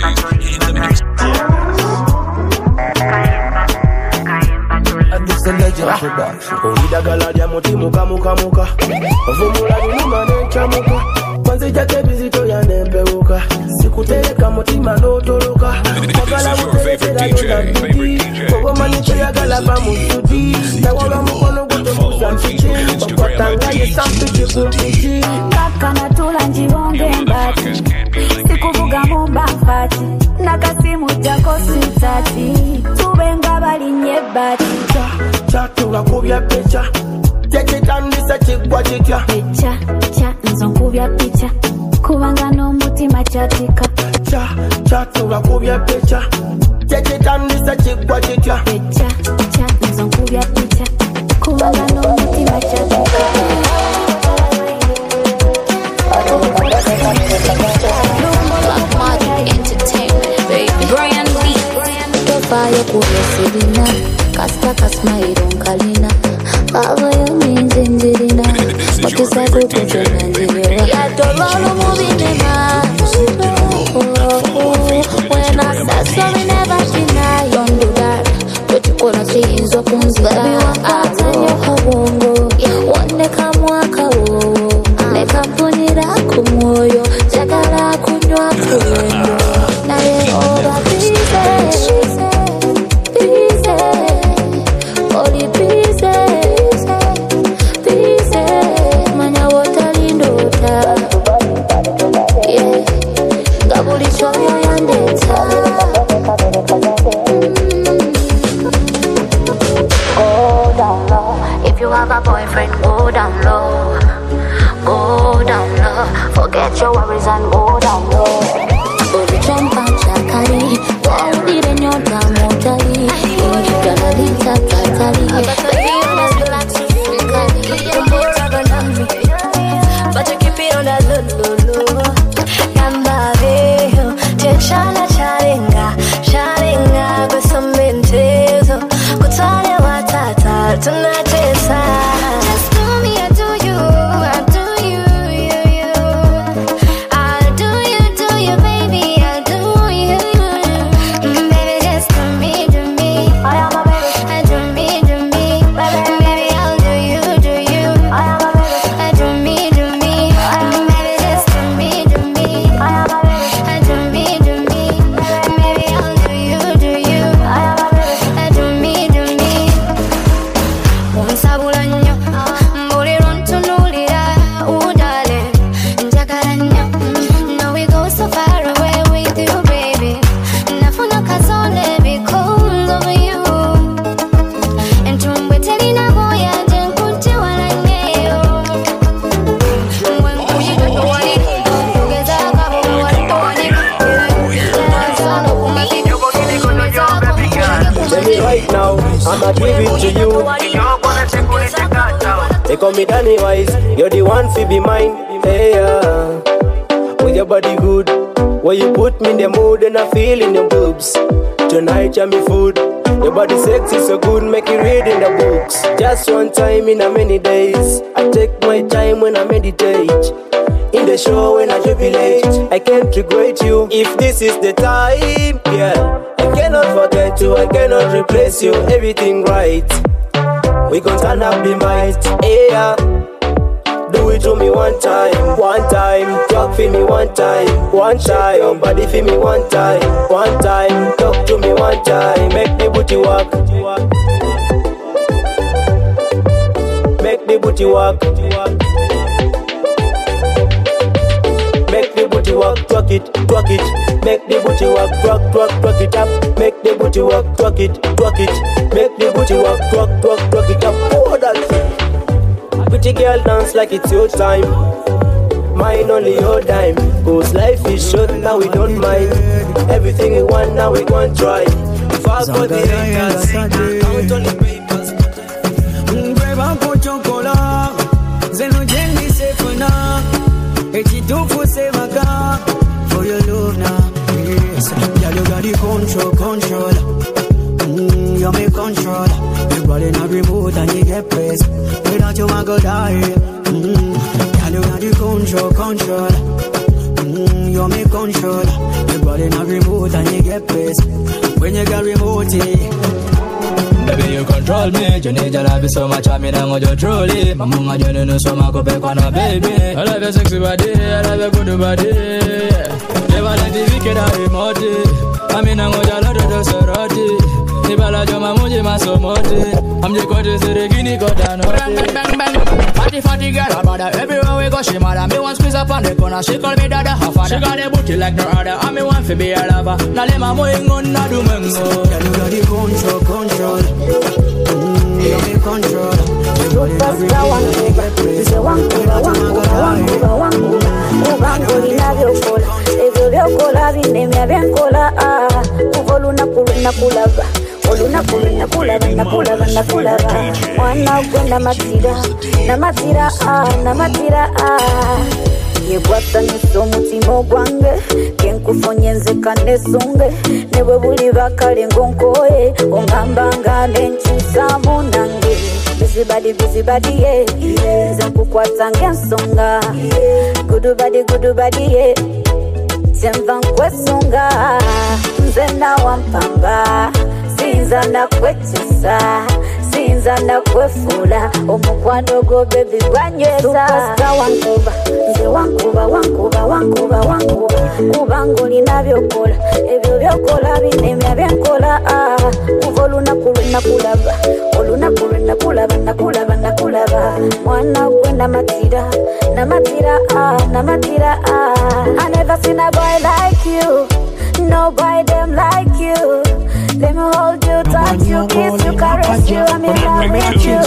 in the mix. Olida galadia moti muka muka muka Vumula niluma nencha muka Kwanzi jake bizito ya nempeuka Sikuteleka motima notoloka Magala utelekera yona bidi Kogo manicho ya galaba musudi Na wala mkono gote musa mchichi Wakwatanga ye sampiti kumpiti Kaka na tula njiwonge mbati Sikuvuga mumba mfati Nakasimu jako sitati Tubenga bali nye bati Chatura kubya pecha Chekitandisa chikwa chitya Pecha, cha, nzo kubya pecha Kubanga no mutima chatika Chatura kubya pecha Chekitandisa chikwa chitya Pecha, cha, nzo kubya pecha Kubanga no mutima chatika Black Magic Entertainment, baby. Brian Lee Tofayo kuyesilina Kasta kasmairon kalina Baba yo minzinzirina Matisa kukutena njirewa Yadololo mubinema When I said sorry never deny Don't do that Wetukona siinzo kunzira Baby wakatanya kabongo Woneka mwaka wowo Nekampunira kumoyo Jagala kunywa kuwendo Naye oba bize If you have a boyfriend, go down low. Go down low. Forget your worries and go down low. Baby, jump and chakari. Wow, didn't you down motari? You're gonna leave that tatari. Baby, you must relax, you but you keep it on that low. Nambaveho, tenshana charinga, sharinga, with some mentezo. Kutale watata, tunatesa. Just do me, I do you, I do you, you. I do you, baby, I do you. Baby, just do me, I am a baby. I do me, baby, I'll do you, I am a baby. I do me, baby, just do me, I am a baby. I do me, baby, I'll do you, I am a baby. I do me. Unsabula nnyo, mbulira ntunulira, udale, njagala nnyo. No, we go so far away with you, baby. Nafuna kazone because of you. Entumbwe telina boya, jenkunti wala nyeyo. Wenkuyiga towali, tugeza akabo wali towali. Tell me right now, I'ma give it to you. They call me Danny Wise, you're the one to be mine. Hey, with your body good, where you put me in the mood and I feel in your boobs. Tonight you're me food, your body sexy so good, make you read in the books. Just one time in a many days, I take my time when I meditate. In the show when I jubilate, I can't regret you if this is the time, yeah. I cannot forget you, I cannot replace you, everything right. We gon' turn up the might, yeah. Do it to me one time, talk for me one time, body for me one time, talk to me one time, make the booty walk, make the booty walk, make the booty walk, twerk it, make the booty walk, twerk it up, make the booty walk, twerk it, make the booty walk, twerk it up. Oh, that pretty girl dance like it's your time, mine only your dime. Cause life is short, now we don't mind. Everything we want, now we gon' try. Fuck for the haters, count on the papers. Breva po chocola, zeno jengi sefuna, echitufu sevaka, for your love now. Yes, yeah, you got the control. You make control. You got in a remote and you get pressed. Without you, I go die. Yeah, you got the control. You make control. You body not remote and you get pissed when you got remote it. Baby, you control me. You need your love so much. I mean, I'm going to truly. My mama, you know, so much. Go back on a baby. I love your sexy body. I love your good body. Never let the wicked out remote. I mean, I'm going to love the sorority. Nibala joma muji masomoti. I'm the go to the guinea go down. Bang, bang, bang. Fatty girl, her mother. Everywhere we go, she mother. Me one squeeze up on the corner. She call me dada, her father. She got a booty like no other. I'm me one for be a lover. Now let my boy go, na do mengo. Yeah, you got the control. You got the control. Yegwata niso mutima gwange kenkufonye nzekane sunge newe buli bakale ngonkoye ongambanga nenkyusamu nange busy body yeah nze nkukwata ng'ensonga good body yeah kyenva nkwesunga nze nawampanga sinza nakwekisa sinza nakwefula omukwano gwo baby gwanyweza nze wankuba kubanga olina byokola ebyo byokola binemya byenkola kuva olunaku lwenakulaba mwana gwe namatira I never seen a boy like you, no boy them like you. Let me hold you, touch you, kiss you, caress you. I'm in love with you.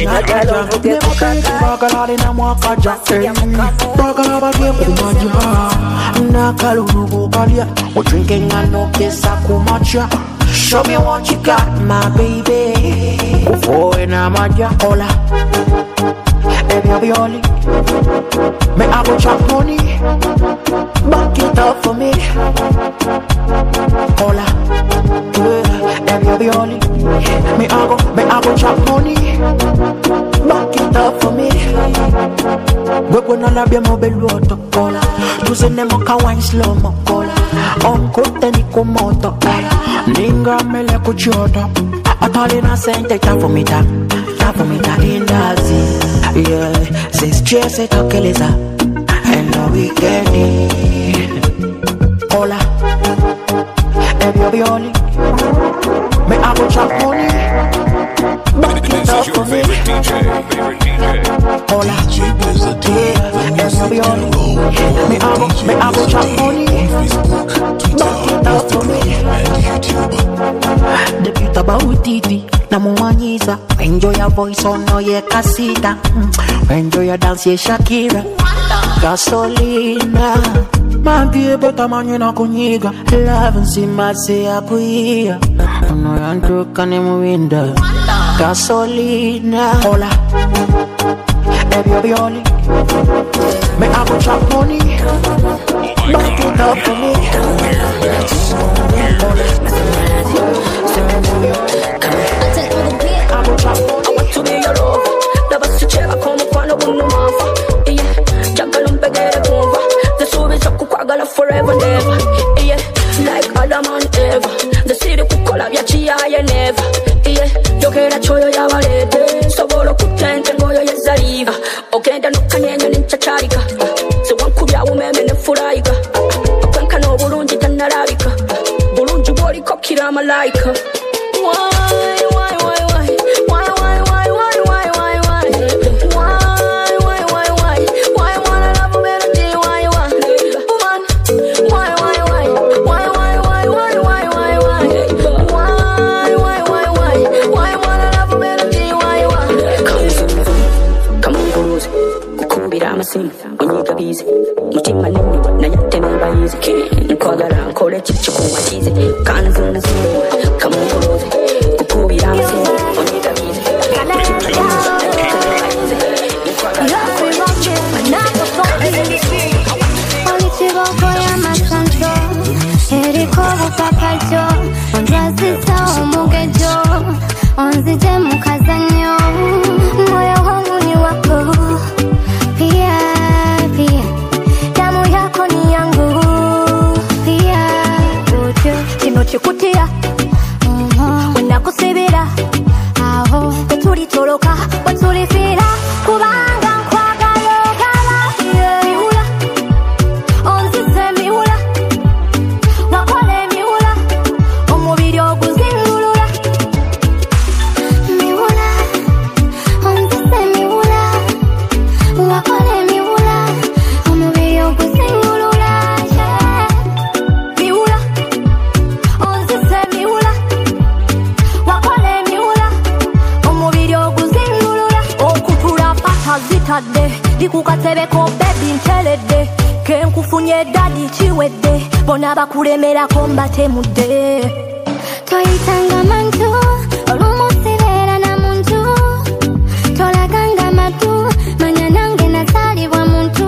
Show me what you got, my baby. Baby, I'll be all in. May I go chop money? Back it up for me. Hola, baby, I'll be all in. May I go chop money? Back it up for me. We're gonna love you more below cola. Tu se ne moka wine slow mo cola. On kote ni kumoto. Ninga mele kuchota. Atalina sente cha for me ta. Indazi, yeah. Since Jesse tokeleza, and now we get it. Hola, baby, I'll be all in. May I go chop money? Back it up for me. Hola, baby, I'll be all in. May I go chop money? Back it up for me. The beauty about TV. Namuanyiza, enjoy your voice on no ye casita. Enjoy your dance ye Shakira. Gasolina, mambie beta manyena kunyiga. Love nsima se akuia. No yantoka ne muwinda. Gasolina, hola, baby I'll be all in. May I go chop money? Back it up for me. I want to be your love. The best chera come kwano bunu mafa. Yeah, jagala mpegere kumva. The subi cha kukwagala forever never. Yeah, like Adam and Eva. The city kukola vya chia ye never. Yeah, yokera choyo ya walete. Sobolo kutente ngoyo ye zariva. Ogenda nukanyenyo ninchacharika. Se wankubya umeme nefuraika. Akwenka no bulungi tanarabika. Bulungi boli kokira malaika. Unyiga bize mutima nini nayate nabayize nkwagala nkole chichi kumatize kanzu nzuru kamuroze kukubira amasize unyiga bize Pia, damu yako ni yangu. Pia Katebeko baby ntelede Kenkufunye daddy chiwede Bona bakulemera kombate mude Toitanga mantu Olumusibera na muntu Tolaganga matu Manyanange nazalibwa muntu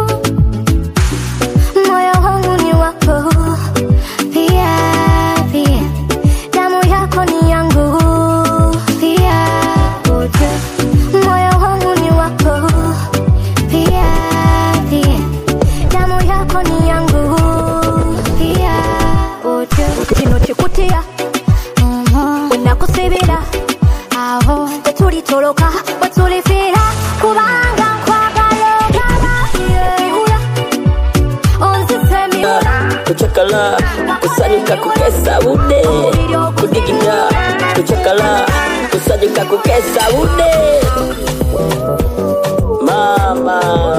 Moyo wangu ni wako Pia, pia Damu yako ni yangu Pia, ote Moyo wangu ni wako Pia, pia Damu yako ni yangu Pia, ote Kino chikutia Wenakusibira Aho Tetulitoloka Wetulifira Kubanga nkwagala Miula Onzise miula Kuchakala Kusanyika kukesa ude Kudigida Kuchakala Kusanyika kukesa ude Mama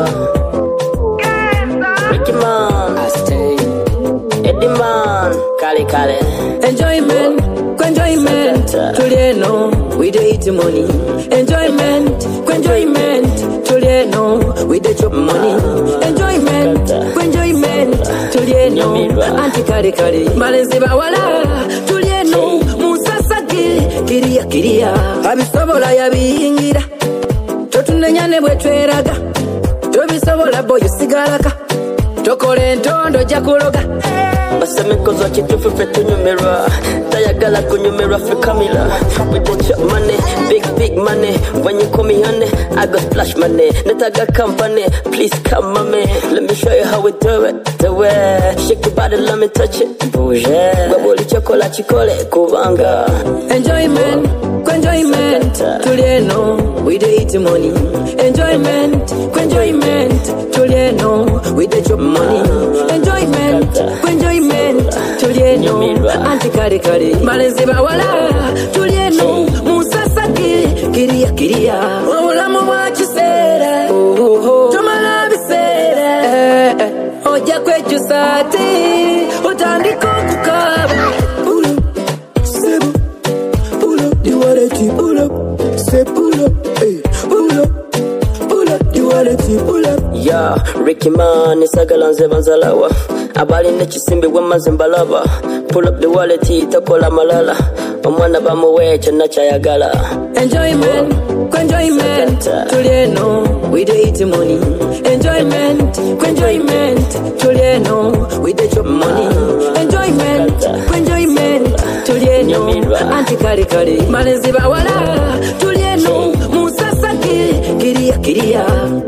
Ricky man Eddie man Kale kale Enjoyment Tulieno We dey eat money Enjoyment Tulieno We dey chop money Enjoyment Tulieno Anti kare Malenzi bawala Tulieno Musasagi Kiria Abisobola yabiyingira Totunenyane bwetweraga Tobisobola boyo sigalaka Tokole ntondo jakuloga Basemikozo chitufu fetunyumira Tayagala kunyumira for Camila With the chop money, big money When you call me honey, I got splash money Netaga company, please come mommy Let me show you how we do it Shake your body, let me touch it Bouge Baboli chokola chikole, kubanga Enjoyment Tulieno We dey eat money Enjoyment Tulieno We dey chop money Enjoyment Tulieno Anti kare Malenzi bawala Tulieno Musasagi Kiria Ulamu wachisera Tumala bisera Oja kwechu sati Utandiko kukaba Pull up, sebo. Pull up, the wallet, pull up. Say pull up, hey. Pull up, the wallet, pull up. Yeah, Ricky man, isagalanze banzalawa Abali nechisimbi wemazimbalava Pull up the wallet, itakola malala Omwana bamuwecha nachayagala Enjoyment Tulieno We dey eat money Enjoyment Tulieno We dey chop money Enjoyment Tulieno Anti kare Malenzi bawala Tulieno Musasagi Kiria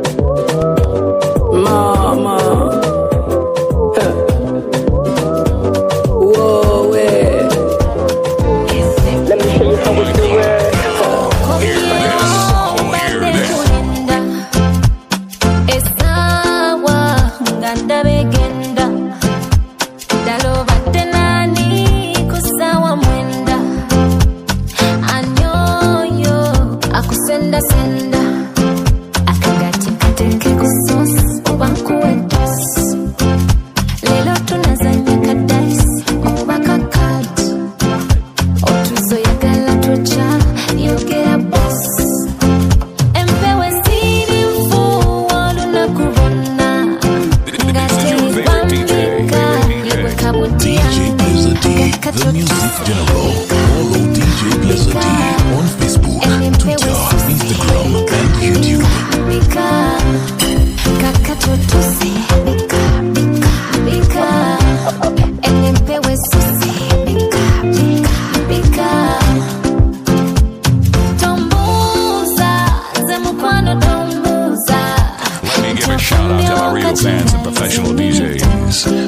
Mama Whoa, Let me show you how we do it Senda akagati kateke kusos ubankuwetos lelo tunazanya kadais ubakakad otuzo yagala tucha yogera boss empewe siri mfu waluna kubona ngate bambika yegwe kabutia DJ Blizzard, the music general. Follow DJ Blizzard on Facebook, Twitter, Instagram, and YouTube. Bika, kakatotosi, bika, enempewe susi, bika, tombuza, zemukwano tombuza. Let me give a shout out to my real fans and professional DJs.